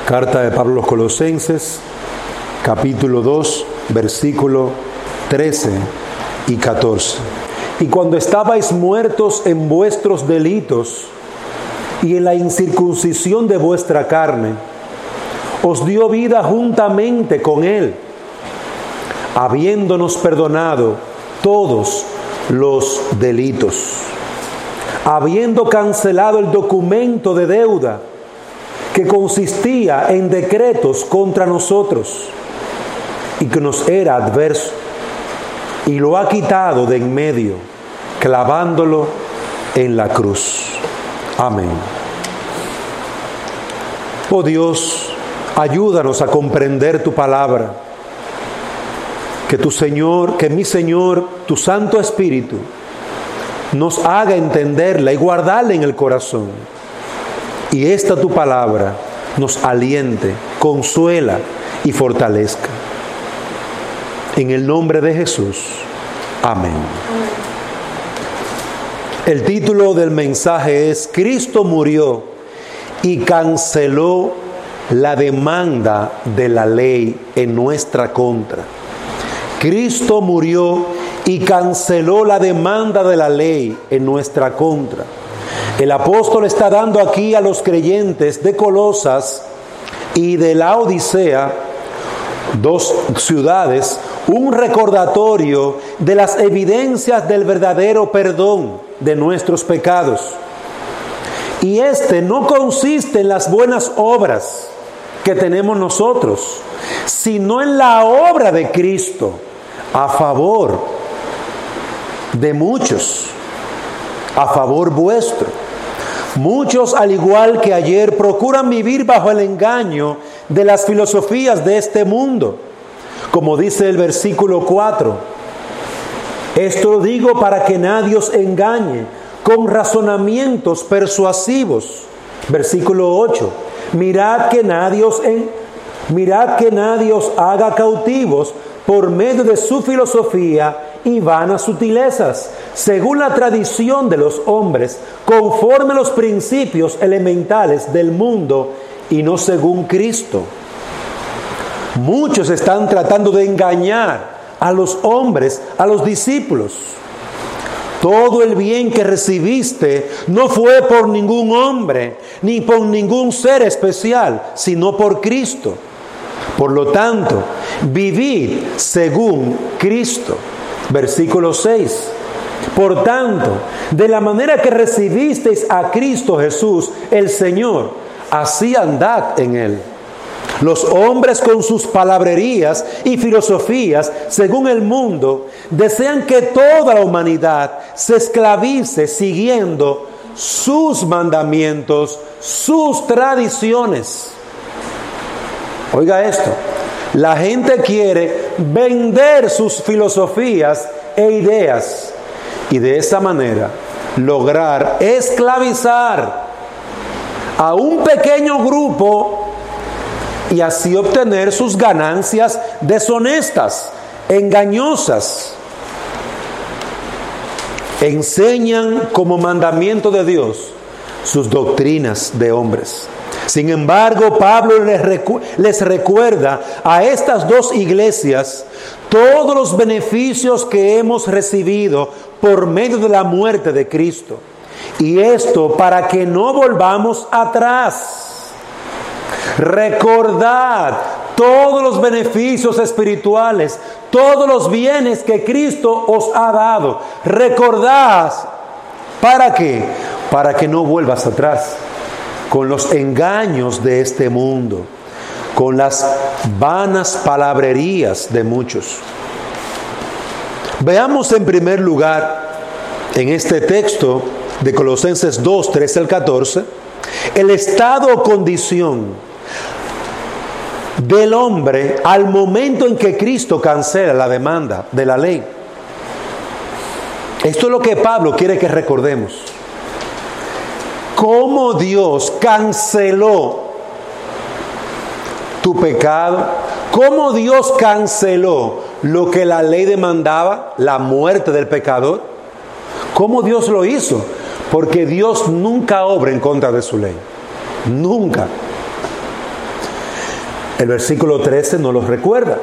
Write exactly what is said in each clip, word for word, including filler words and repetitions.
Carta de Pablo a los Colosenses, capítulo dos, versículo trece y catorce. Y cuando estabais muertos en vuestros delitos y en la incircuncisión de vuestra carne, os dio vida juntamente con Él, habiéndonos perdonado todos los delitos, habiendo cancelado el documento de deuda que consistía en decretos contra nosotros y que nos era adverso, y lo ha quitado de en medio, clavándolo en la cruz. Amén. Oh Dios, ayúdanos a comprender tu palabra. Que tu Señor, que mi Señor, tu Santo Espíritu, nos haga entenderla y guardarla en el corazón. Y esta tu palabra nos aliente, consuela y fortalezca. En el nombre de Jesús. Amén. El título del mensaje es: Cristo murió y canceló la demanda de la ley en nuestra contra. Cristo murió y canceló la demanda de la ley en nuestra contra. El apóstol está dando aquí a los creyentes de Colosas y de la Odisea, dos ciudades, un recordatorio de las evidencias del verdadero perdón de nuestros pecados. Y este no consiste en las buenas obras que tenemos nosotros, sino en la obra de Cristo a favor de muchos, a favor vuestro. Muchos, al igual que ayer, procuran vivir bajo el engaño de las filosofías de este mundo. Como dice el versículo cuatro, esto lo digo para que nadie os engañe con razonamientos persuasivos. Versículo ocho, mirad que nadie os, en, mirad que nadie os haga cautivos por medio de su filosofía y vanas sutilezas, según la tradición de los hombres, conforme a los principios elementales del mundo y no según Cristo. Muchos están tratando de engañar a los hombres, a los discípulos. Todo el bien que recibiste no fue por ningún hombre, ni por ningún ser especial, sino por Cristo. Por lo tanto, vivid según Cristo. Versículo seis. Por tanto, de la manera que recibisteis a Cristo Jesús, el Señor, así andad en Él. Los hombres con sus palabrerías y filosofías, según el mundo, desean que toda la humanidad se esclavice siguiendo sus mandamientos, sus tradiciones. Oiga esto, la gente quiere vender sus filosofías e ideas y de esa manera lograr esclavizar a un pequeño grupo y así obtener sus ganancias deshonestas, engañosas. Enseñan como mandamiento de Dios sus doctrinas de hombres. Sin embargo, Pablo les, recu- les recuerda a estas dos iglesias todos los beneficios que hemos recibido por medio de la muerte de Cristo. Y esto para que no volvamos atrás. Recordad todos los beneficios espirituales, todos los bienes que Cristo os ha dado. Recordad, ¿para qué? Para que no vuelvas atrás con los engaños de este mundo, con las vanas palabrerías de muchos. Veamos en primer lugar, en este texto de Colosenses dos, trece al catorce, el estado o condición del hombre al momento en que Cristo cancela la demanda de la ley. Esto es lo que Pablo quiere que recordemos. Cómo Dios canceló tu pecado, cómo Dios canceló lo que la ley demandaba, la muerte del pecador. ¿Cómo Dios lo hizo? Porque Dios nunca obra en contra de su ley. Nunca. El versículo trece nos lo recuerda.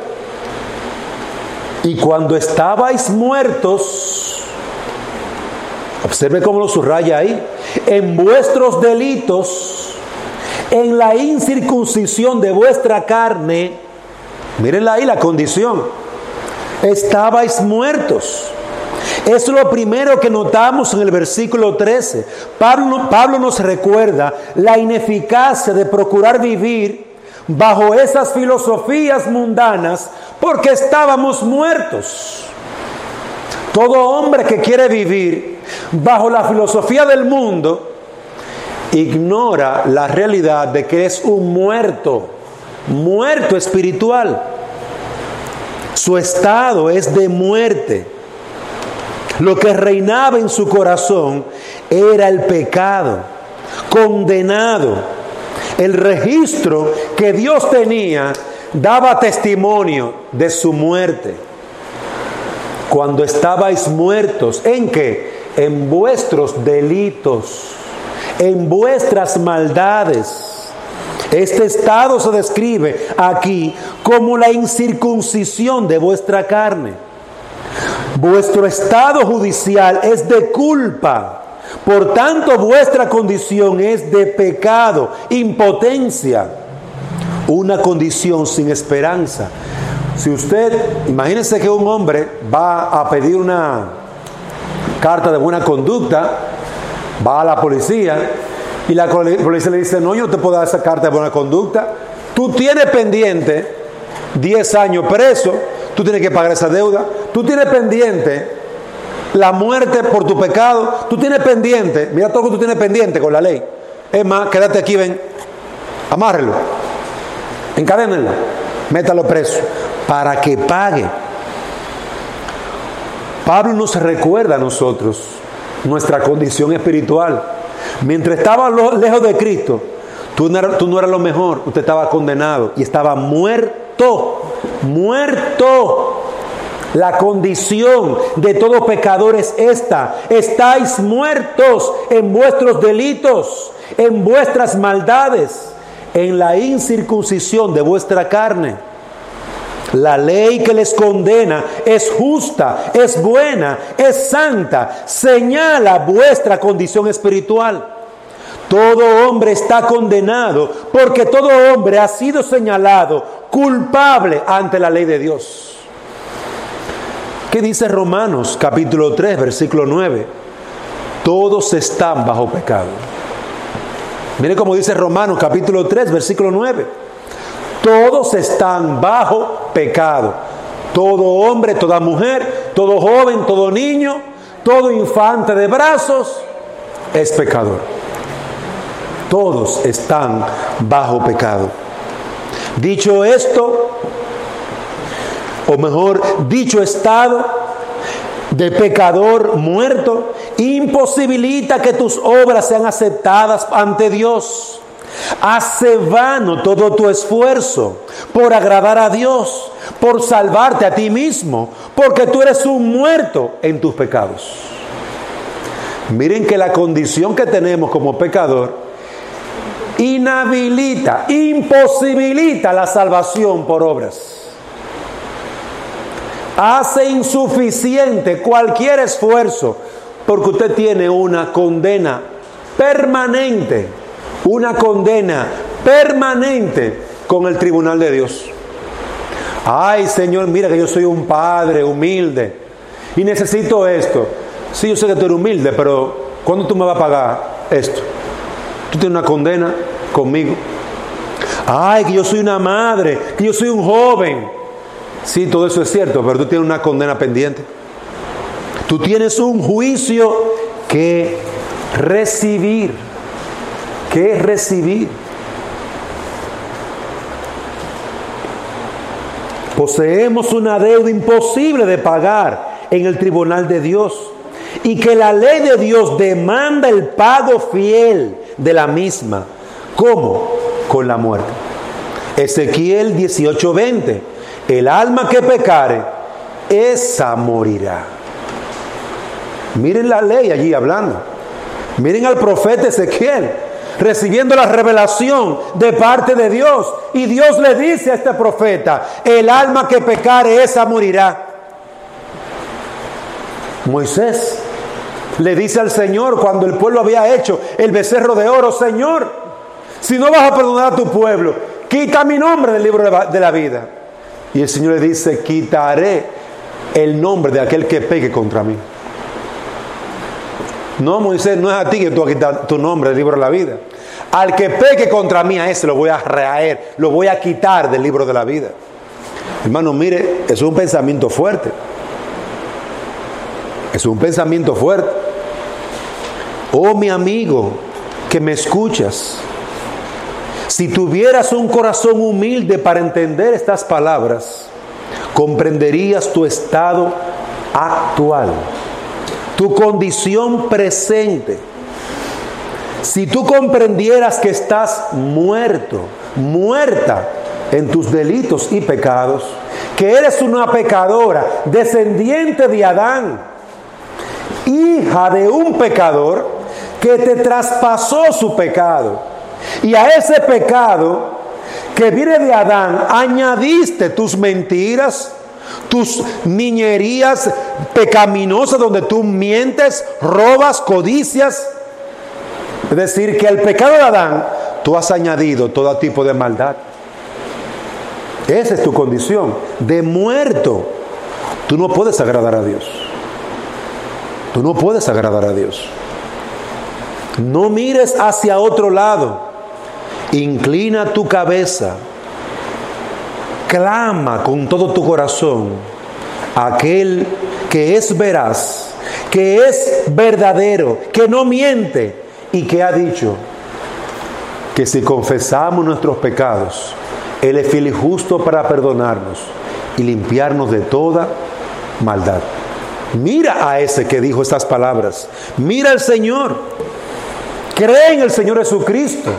Y cuando estabais muertos, observe cómo lo subraya ahí, en vuestros delitos, en la incircuncisión de vuestra carne, mírenla ahí la condición, estabais muertos. Es lo primero que notamos en el versículo trece. Pablo, Pablo nos recuerda la ineficacia de procurar vivir bajo esas filosofías mundanas porque estábamos muertos. Todo hombre que quiere vivir bajo la filosofía del mundo ignora la realidad de que es un muerto, muerto espiritual. Su estado es de muerte. Lo que reinaba en su corazón era el pecado, condenado. El registro que Dios tenía daba testimonio de su muerte. Cuando estabais muertos, ¿en qué? En vuestros delitos, en vuestras maldades. Este estado se describe aquí como la incircuncisión de vuestra carne. Vuestro estado judicial es de culpa. Por tanto, vuestra condición es de pecado, impotencia, una condición sin esperanza. Si usted, imagínense que un hombre va a pedir una carta de buena conducta, va a la policía y la policía le dice, no, yo no te puedo dar esa carta de buena conducta. Tú tienes pendiente diez años preso, tú tienes que pagar esa deuda, tú tienes pendiente la muerte por tu pecado, tú tienes pendiente, mira todo lo que tú tienes pendiente con la ley. Es más, quédate aquí, ven, amárrelo, encadénenlo, métalo preso, para que pague. Pablo nos recuerda a nosotros nuestra condición espiritual. Mientras estaba lejos de Cristo, tú no, eras, tú no eras lo mejor, usted estaba condenado y estaba muerto, muerto. La condición de todo pecador es esta: estáis muertos en vuestros delitos, en vuestras maldades, en la incircuncisión de vuestra carne. La ley que les condena es justa, es buena, es santa, señala vuestra condición espiritual. Todo hombre está condenado porque todo hombre ha sido señalado culpable ante la ley de Dios. ¿Qué dice Romanos capítulo tres, versículo nueve? Todos están bajo pecado. Mire cómo dice Romanos capítulo tres, versículo nueve. Todos están bajo pecado. Todo hombre, toda mujer, todo joven, todo niño, todo infante de brazos es pecador. Todos están bajo pecado. Dicho esto, o mejor, dicho estado de pecador muerto, imposibilita que tus obras sean aceptadas ante Dios. Hace vano todo tu esfuerzo por agradar a Dios, por salvarte a ti mismo, porque tú eres un muerto en tus pecados. Miren que la condición que tenemos como pecador inhabilita, imposibilita la salvación por obras. Hace insuficiente cualquier esfuerzo porque usted tiene una condena permanente, una condena permanente con el tribunal de Dios. Ay, Señor, mira que yo soy un padre humilde y necesito esto. Sí, yo sé que tú eres humilde, pero ¿cuándo tú me vas a pagar esto? Tú tienes una condena conmigo. Ay, que yo soy una madre, que yo soy un joven. Sí, todo eso es cierto, pero tú tienes una condena pendiente. Tú tienes un juicio que recibir. Que recibir. Poseemos una deuda imposible de pagar en el tribunal de Dios, y que la ley de Dios demanda el pago fiel de la misma. ¿Cómo? Con la muerte. Ezequiel dieciocho veinte. El alma que pecare, esa morirá. Miren la ley allí hablando. Miren al profeta Ezequiel. recibiendo la revelación de parte de Dios. Y Dios le dice a este profeta: el alma que pecare, esa morirá. Moisés le dice al Señor, cuando el pueblo había hecho el becerro de oro: Señor, si no vas a perdonar a tu pueblo, quita mi nombre del libro de la vida. Y el Señor le dice: quitaré el nombre de aquel que peque contra mí. No, Moisés, no es a ti que tú vas a quitar tu nombre del libro de la vida. Al que peque contra mí, a ese lo voy a raer, lo voy a quitar del libro de la vida. Hermano, mire, es un pensamiento fuerte. Es un pensamiento fuerte. Oh, mi amigo, que me escuchas, si tuvieras un corazón humilde para entender estas palabras, comprenderías tu estado actual, tu condición presente. Si tú comprendieras que estás muerto, muerta en tus delitos y pecados, que eres una pecadora, descendiente de Adán, hija de un pecador que te traspasó su pecado, y a ese pecado que viene de Adán añadiste tus mentiras, tus niñerías pecaminosas donde tú mientes, robas, codicias. Es decir, que al pecado de Adán tú has añadido todo tipo de maldad. Esa es tu condición de muerto. Tú no puedes agradar a Dios. Tú no puedes agradar a Dios. No mires hacia otro lado. Inclina tu cabeza. Clama con todo tu corazón a aquel que es veraz, que es verdadero, que no miente y que ha dicho que si confesamos nuestros pecados, Él es fiel y justo para perdonarnos y limpiarnos de toda maldad. Mira a ese que dijo estas palabras. Mira al Señor. Cree en el Señor Jesucristo.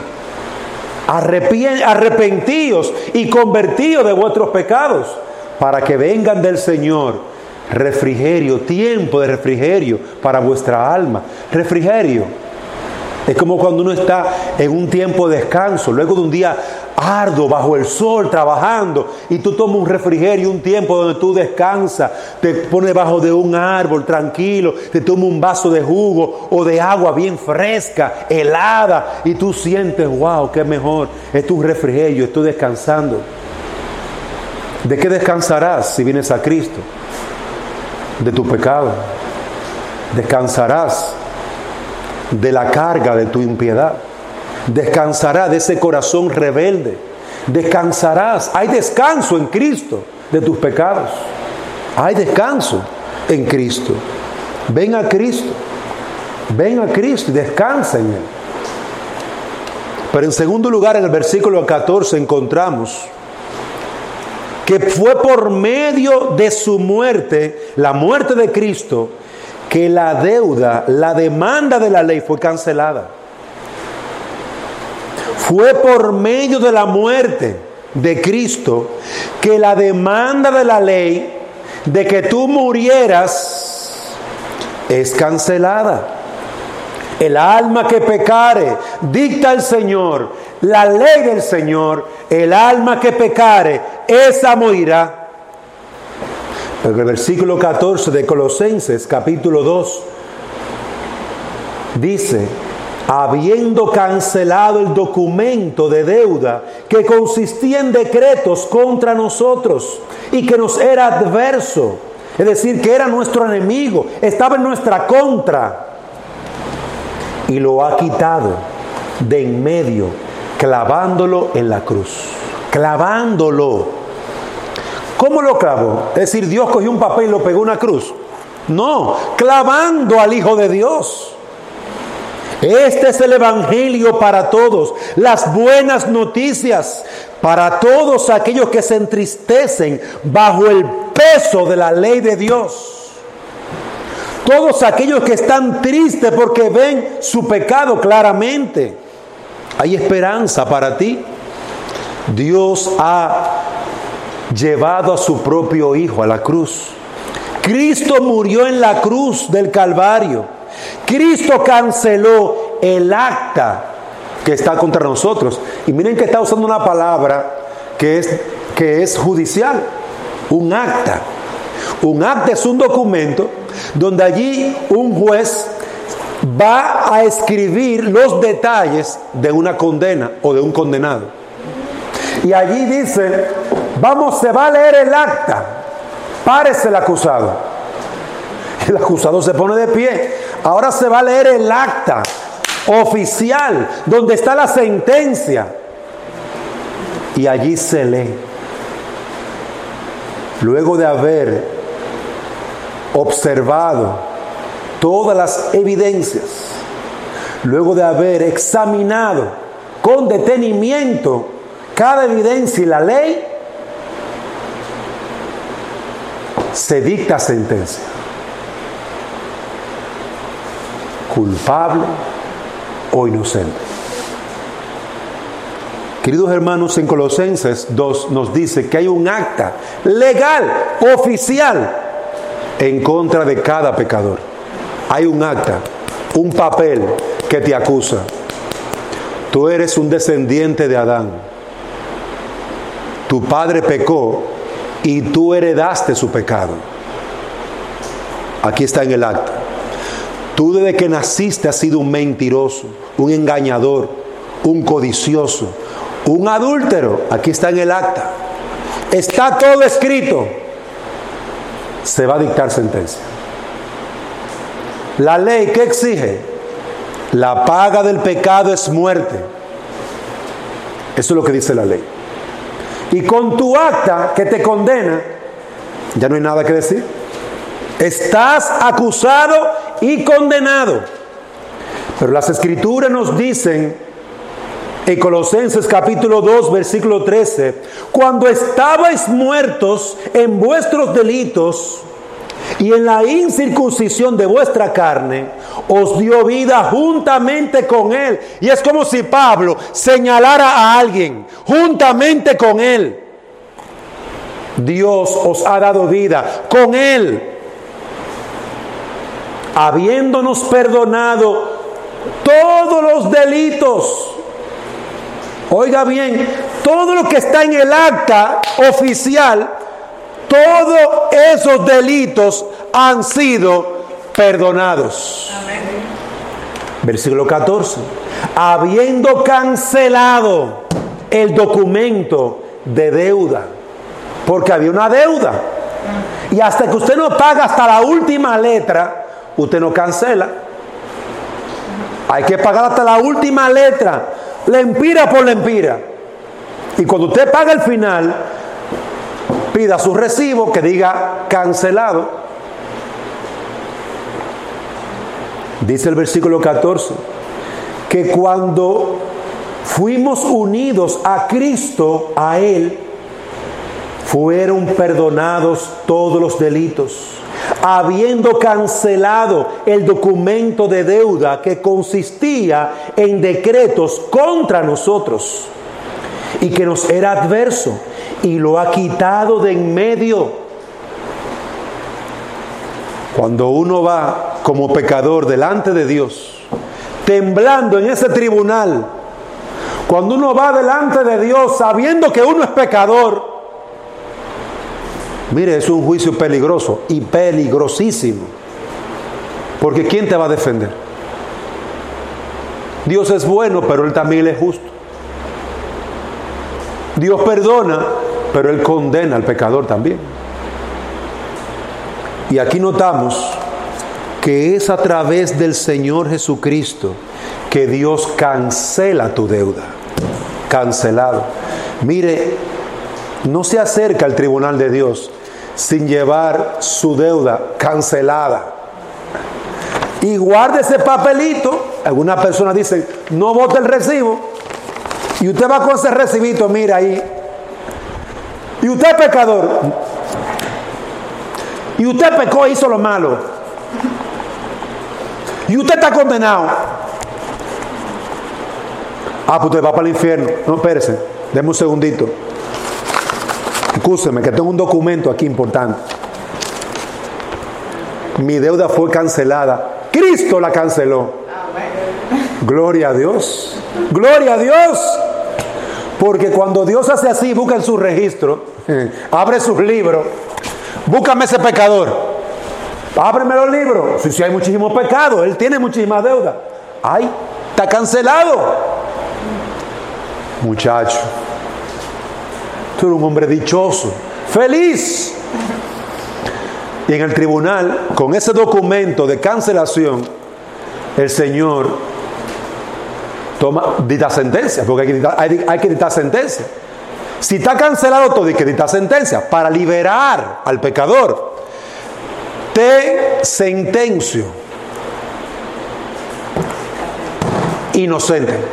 Arrepentíos y convertíos de vuestros pecados, para que vengan del Señor refrigerio, tiempo de refrigerio para vuestra alma. Refrigerio es como cuando uno está en un tiempo de descanso, luego de un día arduo bajo el sol trabajando, y tú tomas un refrigerio, un tiempo donde tú descansas, te pones debajo de un árbol tranquilo, te tomas un vaso de jugo o de agua bien fresca, helada, y tú sientes: wow, qué mejor, esto es un refrigerio, estoy descansando. ¿De qué descansarás si vienes a Cristo? De tu pecado. Descansarás de la carga de tu impiedad. Descansarás de ese corazón rebelde. Descansarás. Hay descanso en Cristo de tus pecados. Hay descanso en Cristo. Ven a Cristo. Ven a Cristo y descansa en Él. Pero en segundo lugar, en el versículo catorce encontramos que fue por medio de su muerte, la muerte de Cristo, que la deuda, la demanda de la ley fue cancelada. Fue por medio de la muerte de Cristo que la demanda de la ley de que tú murieras es cancelada. El alma que pecare, dicta el Señor, la ley del Señor, el alma que pecare, esa morirá. Pero el versículo catorce de Colosenses, capítulo dos, dice: habiendo cancelado el documento de deuda que consistía en decretos contra nosotros y que nos era adverso, es decir, que era nuestro enemigo, estaba en nuestra contra, y lo ha quitado de en medio, clavándolo en la cruz. Clavándolo. ¿Cómo lo clavó? Es decir, Dios cogió un papel y lo pegó en una cruz. No, clavando al Hijo de Dios. Este es el evangelio para todos, las buenas noticias para todos aquellos que se entristecen bajo el peso de la ley de Dios. Todos aquellos que están tristes porque ven su pecado claramente. Hay esperanza para ti. Dios ha llevado a su propio Hijo a la cruz. Cristo murió en la cruz del Calvario. Cristo canceló el acta que está contra nosotros. Y miren que está usando una palabra que es, que es judicial, un acta. Un acta es un documento donde allí un juez va a escribir los detalles de una condena o de un condenado. Y allí dice, vamos, se va a leer el acta, párese el acusado. El acusado se pone de pie. Ahora se va a leer el acta oficial, donde está la sentencia. Y allí se lee. Luego de haber observado todas las evidencias, luego de haber examinado con detenimiento cada evidencia y la ley, se dicta sentencia. Culpable o inocente. Queridos hermanos, en Colosenses dos nos dice que hay un acta legal, oficial, en contra de cada pecador. Hay un acta, un papel que te acusa. Tú eres un descendiente de Adán. Tu padre pecó y tú heredaste su pecado. Aquí está en el acta. Tú desde que naciste has sido un mentiroso, un engañador, un codicioso, un adúltero. Aquí está en el acta. Está todo escrito. Se va a dictar sentencia. La ley, ¿qué exige? La paga del pecado es muerte. Eso es lo que dice la ley. Y con tu acta que te condena, ya no hay nada que decir. Estás acusado y condenado. Pero las Escrituras nos dicen en Colosenses capítulo dos, versículo trece, cuando estabais muertos en vuestros delitos y en la incircuncisión de vuestra carne, os dio vida juntamente con Él. Y es como si Pablo señalara a alguien, juntamente con Él. Dios os ha dado vida con Él, habiéndonos perdonado todos los delitos. Oiga bien, todo lo que está en el acta oficial, todos esos delitos han sido perdonados. Amén. Versículo catorce. Habiendo cancelado el documento de deuda, porque había una deuda. Y hasta que usted no paga hasta la última letra, usted no cancela. Hay que pagar hasta la última letra, lempira por lempira. Y cuando usted paga el final, pida su recibo que diga cancelado. Dice el versículo catorce, que cuando fuimos unidos a Cristo, a Él, fueron perdonados todos los delitos, habiendo cancelado el documento de deuda que consistía en decretos contra nosotros y que nos era adverso, y lo ha quitado de en medio. Cuando uno va como pecador delante de Dios, temblando en ese tribunal, cuando uno va delante de Dios sabiendo que uno es pecador, mire, es un juicio peligroso y peligrosísimo. Porque ¿quién te va a defender? Dios es bueno, pero Él también es justo. Dios perdona, pero Él condena al pecador también. Y aquí notamos que es a través del Señor Jesucristo que Dios cancela tu deuda. Cancelado. Mire, no se acerca al tribunal de Dios sin llevar su deuda cancelada. Y guarde ese papelito. Algunas personas dicen, no bote el recibo. Y usted va con ese recibito, mira ahí. Y usted es pecador. Y usted pecó e hizo lo malo. Y usted está condenado. Ah, pues usted va para el infierno. No, espérese, déme un segundito. Escúcheme, que tengo un documento aquí importante. Mi deuda fue cancelada. Cristo la canceló. Gloria a Dios. Gloria a Dios. Porque cuando Dios hace así, busca en su registro, abre sus libros, búscame ese pecador, ábreme los libros. Si, si hay muchísimos pecados, él tiene muchísimas deudas. Ay, está cancelado. Muchacho, tú eres un hombre dichoso, feliz. Y en el tribunal, con ese documento de cancelación, el Señor toma, dicta sentencia, porque hay que dictar, hay, hay que dictar sentencia. Si está cancelado todo, hay que dictar sentencia para liberar al pecador. Te sentencio inocente.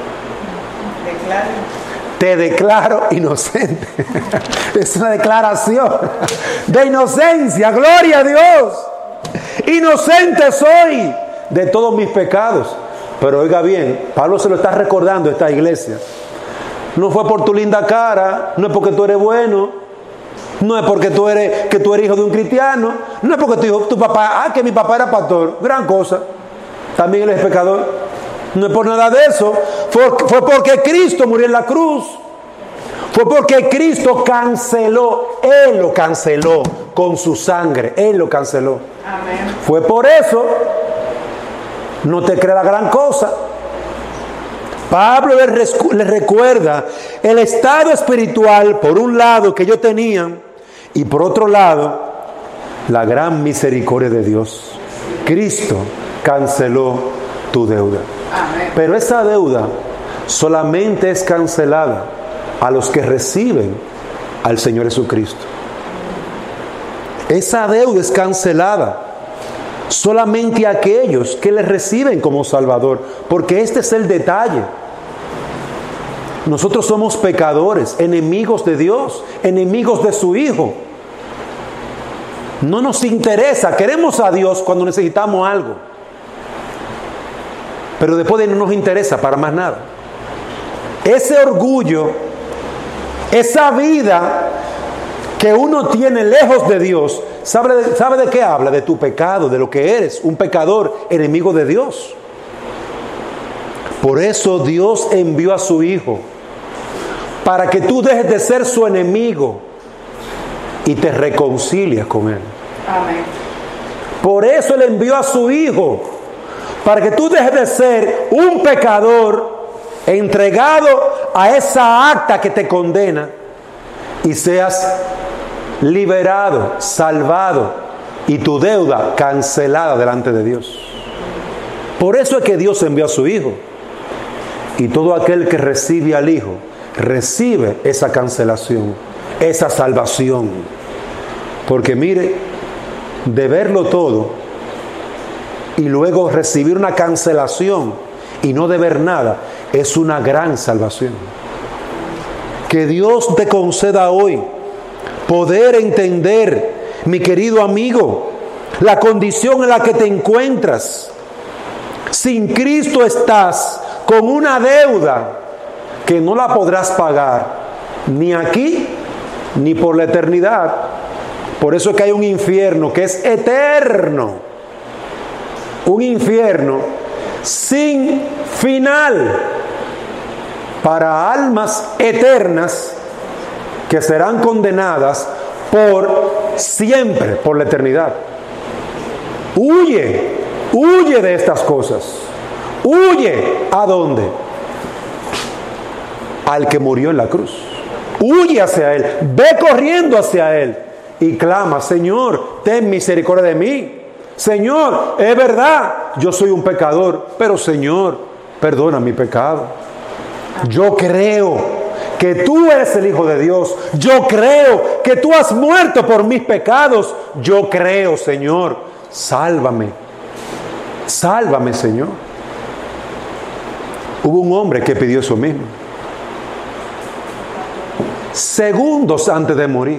Te declaro inocente. Es una declaración de inocencia. Gloria a Dios. Inocente soy de todos mis pecados. Pero oiga bien, Pablo se lo está recordando a esta iglesia. No fue por tu linda cara, no es porque tú eres bueno, no es porque tú eres que tú eres hijo de un cristiano, no es porque tu, hijo, tu papá, ah, que mi papá era pastor, gran cosa, también él es pecador. No es por nada de eso, fue, fue porque Cristo murió en la cruz, fue porque Cristo canceló, Él lo canceló con su sangre, Él lo canceló. Amén. Fue por eso. No te creas la gran cosa. Pablo le recuerda el estado espiritual, por un lado, que ellos tenían, y por otro lado, la gran misericordia de Dios. Cristo canceló tu deuda. Amén. Pero esa deuda solamente es cancelada a los que reciben al Señor Jesucristo. Esa deuda es cancelada solamente a aquellos que le reciben como Salvador, porque este es el detalle. Nosotros somos pecadores, enemigos de Dios, enemigos de su Hijo. No nos interesa, queremos a Dios cuando necesitamos algo, pero después de ahí no nos interesa para más nada. Ese orgullo, esa vida que uno tiene lejos de Dios, ¿sabe de, ¿sabe de qué habla? De tu pecado, de lo que eres, un pecador, enemigo de Dios. Por eso Dios envió a su Hijo, para que tú dejes de ser su enemigo y te reconcilies con Él. Amén. Por eso Él envió a su Hijo, para que tú dejes de ser un pecador entregado a esa acta que te condena y seas liberado, salvado y tu deuda cancelada delante de Dios. Por eso es que Dios envió a su Hijo. Y todo aquel que recibe al Hijo recibe esa cancelación, esa salvación. Porque mire, de verlo todo y luego recibir una cancelación y no deber nada, es una gran salvación. Que Dios te conceda hoy poder entender, mi querido amigo, la condición en la que te encuentras. Sin Cristo estás con una deuda que no la podrás pagar ni aquí ni por la eternidad. Por eso es que hay un infierno que es eterno, un infierno sin final para almas eternas que serán condenadas por siempre, por la eternidad. Huye, huye de estas cosas. Huye, ¿a dónde? Al que murió en la cruz. Huye hacia Él, ve corriendo hacia Él y clama: Señor, ten misericordia de mí. Señor, es verdad, yo soy un pecador, pero Señor, perdona mi pecado. Yo creo que tú eres el Hijo de Dios. Yo creo que tú has muerto por mis pecados. Yo creo, Señor, sálvame. Sálvame, Señor. Hubo un hombre que pidió eso mismo. Segundos antes de morir.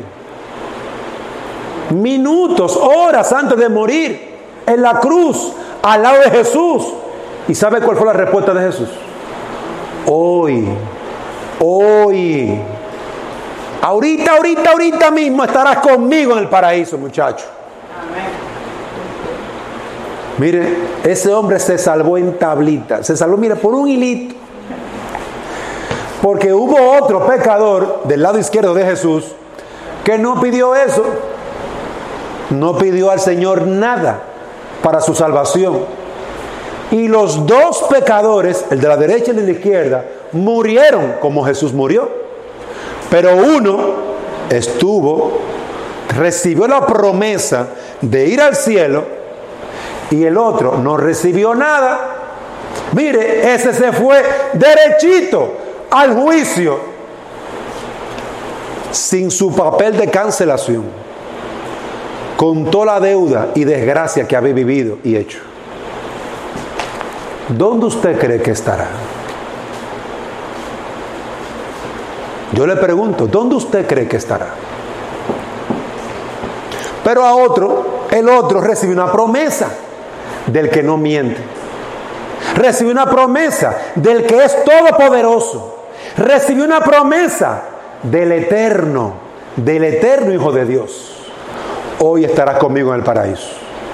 Minutos, horas antes de morir. En la cruz, al lado de Jesús. ¿Y sabe cuál fue la respuesta de Jesús? Hoy, hoy, ahorita, ahorita, ahorita mismo estarás conmigo en el paraíso, muchacho. Amén. Mire, ese hombre se salvó en tablita. Se salvó, mire, por un hilito. Porque hubo otro pecador del lado izquierdo de Jesús que no pidió eso. No pidió al Señor nada para su salvación. Y los dos pecadores, el de la derecha y el de la izquierda, murieron como Jesús murió. Pero uno estuvo, recibió la promesa de ir al cielo, y el otro no recibió nada. Mire, ese se fue derechito al juicio sin su papel de cancelación, con toda la deuda y desgracia que había vivido y hecho. ¿Dónde usted cree que estará? Yo le pregunto, ¿dónde usted cree que estará? Pero a otro, el otro recibió una promesa del que no miente. Recibió una promesa del que es todopoderoso. Recibió una promesa del eterno, del eterno Hijo de Dios. Hoy estarás conmigo en el paraíso.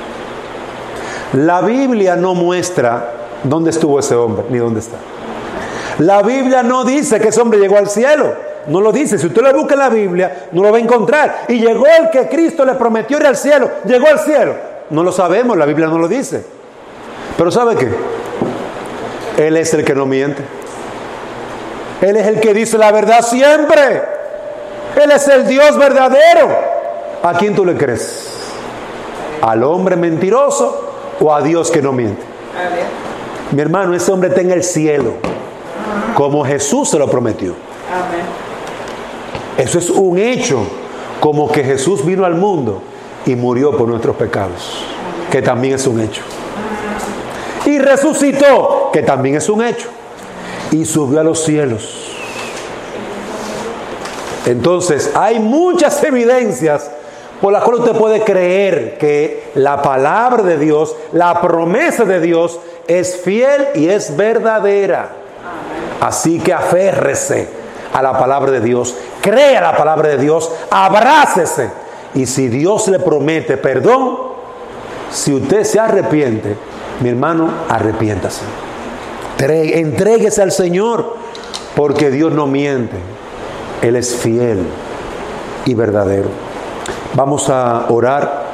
La Biblia no muestra dónde estuvo ese hombre, ni dónde está. La Biblia no dice que ese hombre llegó al cielo. No lo dice. Si usted lo busca en la Biblia, no lo va a encontrar. Y llegó el que Cristo le prometió ir al cielo. Llegó al cielo. No lo sabemos, la Biblia no lo dice. Pero ¿sabe qué? Él es el que no miente. Él es el que dice la verdad siempre. Él es el Dios verdadero. ¿A quién tú le crees? ¿Al hombre mentiroso o a Dios que no miente? Mi hermano, ese hombre está en el cielo, como Jesús se lo prometió. Amén. Eso es un hecho, como que Jesús vino al mundo y murió por nuestros pecados, que también es un hecho. Y resucitó, que también es un hecho. Y subió a los cielos. Entonces, hay muchas evidencias por las cuales usted puede creer que la palabra de Dios, la promesa de Dios, es fiel y es verdadera. Así que aférrese a la palabra de Dios, crea la palabra de Dios, abrácese. Y si Dios le promete perdón, si usted se arrepiente, mi hermano, arrepiéntase. Entréguese al Señor, porque Dios no miente. Él es fiel y verdadero. Vamos a orar.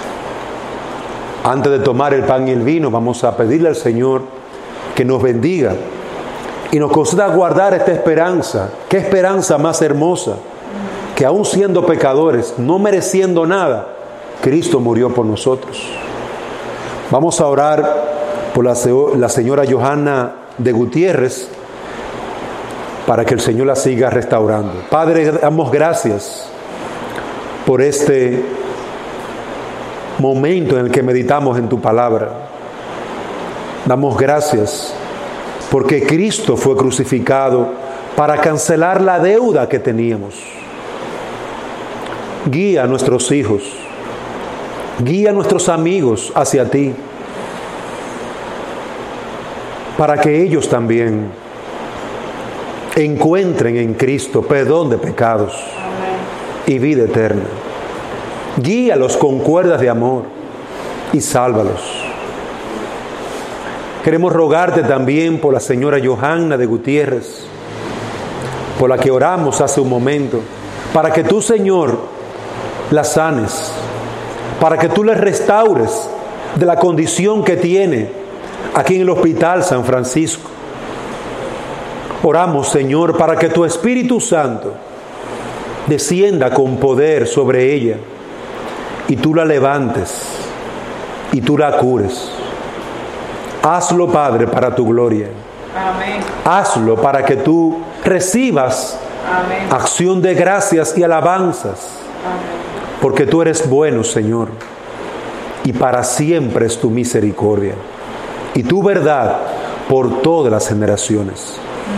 Antes de tomar el pan y el vino, vamos a pedirle al Señor que nos bendiga y nos conceda guardar esta esperanza. Qué esperanza más hermosa, que aún siendo pecadores, no mereciendo nada, Cristo murió por nosotros. Vamos a orar por la, la señora Johanna de Gutiérrez, para que el Señor la siga restaurando. Padre, damos gracias por este momento en el que meditamos en tu palabra. Damos gracias porque Cristo fue crucificado para cancelar la deuda que teníamos. Guía a nuestros hijos, guía a nuestros amigos hacia ti, para que ellos también encuentren en Cristo perdón de pecados y vida eterna. Guíalos con cuerdas de amor y sálvalos. Queremos rogarte también por la señora Johanna de Gutiérrez, por la que oramos hace un momento, para que tú, Señor, la sanes, para que tú le restaures de la condición que tiene aquí en el Hospital San Francisco. Oramos, Señor, para que tu Espíritu Santo descienda con poder sobre ella y tú la levantes y tú la cures. Hazlo, Padre, para tu gloria. Amén. Hazlo para que tú recibas Amén. Acción de gracias y alabanzas. Amén. Porque tú eres bueno, Señor, y para siempre es tu misericordia y tu verdad por todas las generaciones.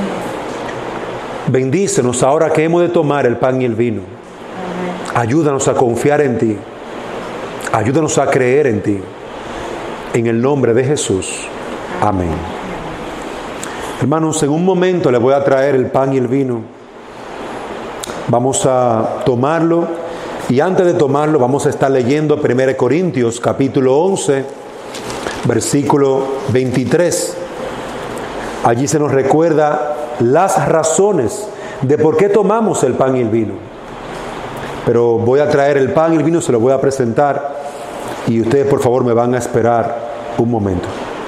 Bendícenos ahora que hemos de tomar el pan y el vino. Ayúdanos a confiar en ti. Ayúdanos a creer en ti. En el nombre de Jesús. Amén. Hermanos, en un momento les voy a traer el pan y el vino. Vamos a tomarlo. Y antes de tomarlo vamos a estar leyendo primera de Corintios capítulo once, versículo veintitrés. Allí se nos recuerda las razones de por qué tomamos el pan y el vino. Pero voy a traer el pan y el vino, se lo voy a presentar y ustedes por favor me van a esperar un momento.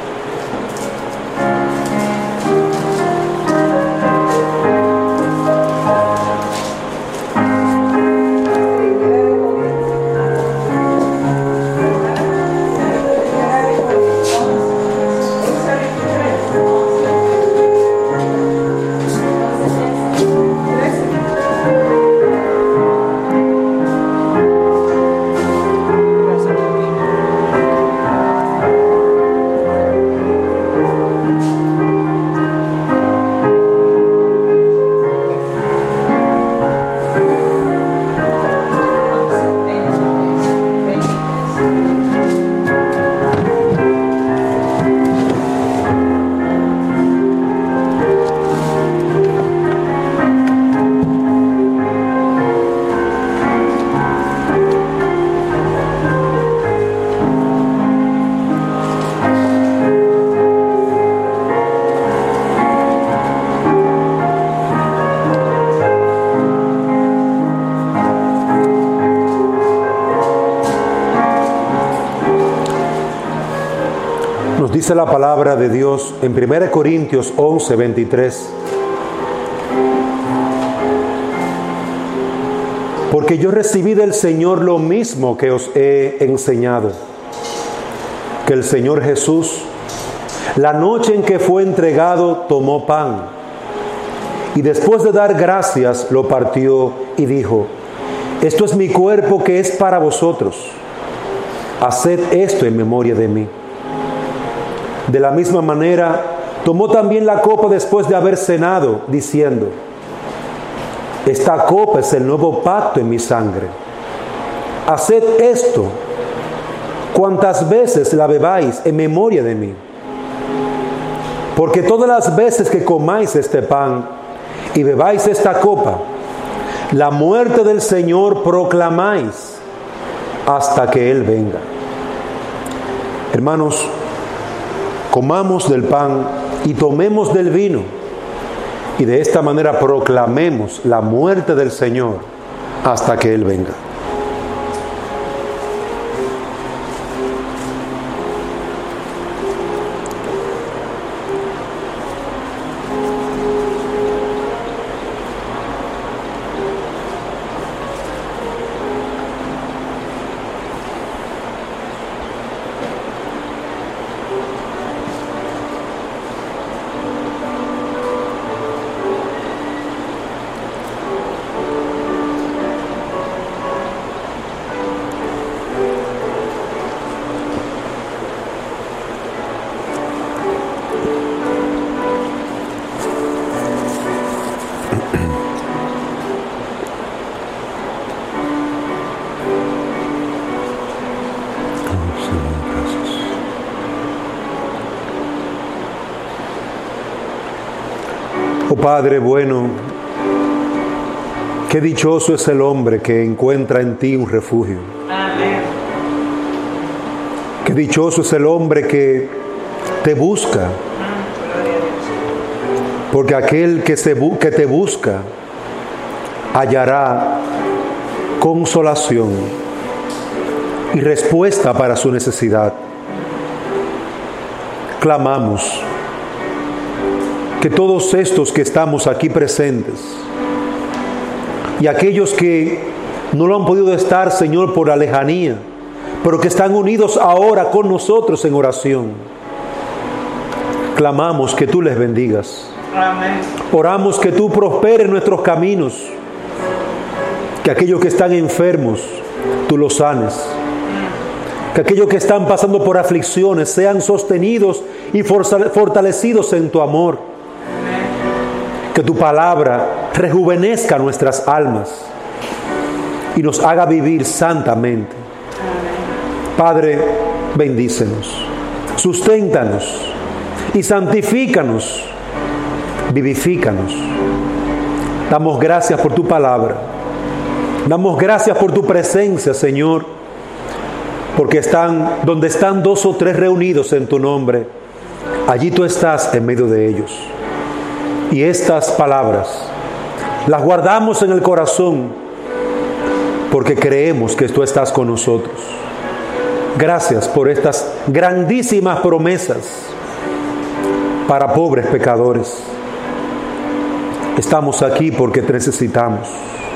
Dice la palabra de Dios en primera Corintios once, veintitrés. Porque yo recibí del Señor lo mismo que os he enseñado, que el Señor Jesús, la noche en que fue entregado, tomó pan, y después de dar gracias, lo partió y dijo: esto es mi cuerpo que es para vosotros, haced esto en memoria de mí. De la misma manera, tomó también la copa después de haber cenado, diciendo: esta copa es el nuevo pacto en mi sangre. Haced esto cuantas veces la bebáis en memoria de mí. Porque todas las veces que comáis este pan y bebáis esta copa, la muerte del Señor proclamáis hasta que Él venga. Hermanos, comamos del pan y tomemos del vino, y de esta manera proclamemos la muerte del Señor hasta que Él venga. Oh Padre bueno, qué dichoso es el hombre que encuentra en ti un refugio. Amén. Qué dichoso es el hombre que te busca. Porque aquel que, se bu- que te busca hallará consolación y respuesta para su necesidad. Clamamos que todos estos que estamos aquí presentes y aquellos que no lo han podido estar, Señor, por la lejanía, pero que están unidos ahora con nosotros en oración, clamamos que tú les bendigas. Amén. Oramos que tú prosperes nuestros caminos, que aquellos que están enfermos, tú los sanes, que aquellos que están pasando por aflicciones sean sostenidos y fortalecidos en tu amor. Que tu palabra rejuvenezca nuestras almas y nos haga vivir santamente. Padre, bendícenos, susténtanos y santifícanos, vivifícanos. Damos gracias por tu palabra. Damos gracias por tu presencia, Señor, porque están donde están dos o tres reunidos en tu nombre. allí tú estás en medio de ellos. Y estas palabras las guardamos en el corazón porque creemos que tú estás con nosotros. Gracias por estas grandísimas promesas para pobres pecadores. Estamos aquí porque te necesitamos.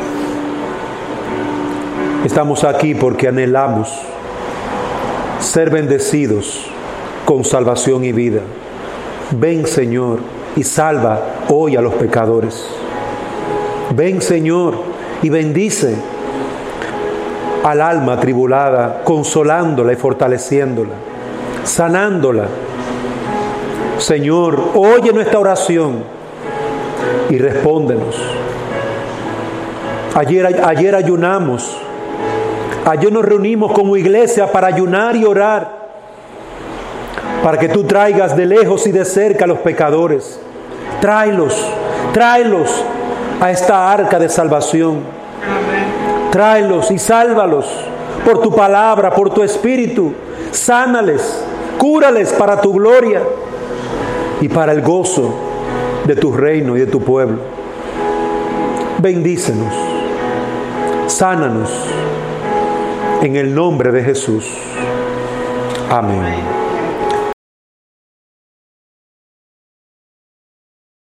Estamos aquí porque anhelamos ser bendecidos con salvación y vida. Ven, Señor, y salva hoy a los pecadores. Ven, Señor, y bendice al alma atribulada, consolándola y fortaleciéndola, sanándola. Señor, oye nuestra oración y respóndenos. Ayer, ayer ayunamos, ayer nos reunimos como iglesia para ayunar y orar, para que tú traigas de lejos y de cerca a los pecadores. Tráelos, tráelos a esta arca de salvación. Tráelos y sálvalos por tu palabra, por tu espíritu. Sánales, cúrales para tu gloria y para el gozo de tu reino y de tu pueblo. Bendícenos, sánanos en el nombre de Jesús. Amén.